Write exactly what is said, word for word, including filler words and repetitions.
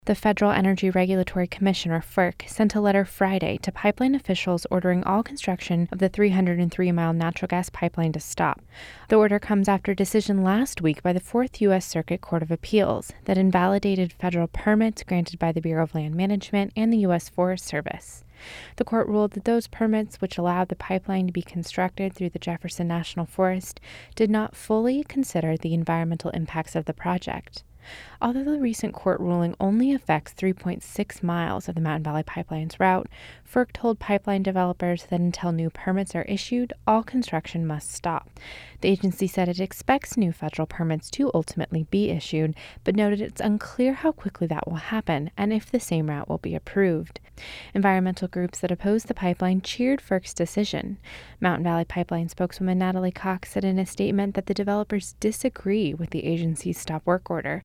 The Federal Energy Regulatory Commission, or F E R C, sent a letter Friday to pipeline officials ordering all construction of the three hundred three mile natural gas pipeline to stop. The order comes after a decision last week by the Fourth U S Circuit Court of Appeals that invalidated federal permits granted by the Bureau of Land Management and the U S Forest Service. The court ruled that those permits, which allowed the pipeline to be constructed through the Jefferson National Forest, did not fully consider the environmental impacts of the project. Although the recent court ruling only affects three point six miles of the Mountain Valley Pipeline's route, F E R C told pipeline developers that until new permits are issued, all construction must stop. The agency said it expects new federal permits to ultimately be issued, but noted it's unclear how quickly that will happen and if the same route will be approved. Environmental groups that oppose the pipeline cheered F E R C's decision. Mountain Valley Pipeline spokeswoman Natalie Cox said in a statement that the developers disagree with the agency's stop work order,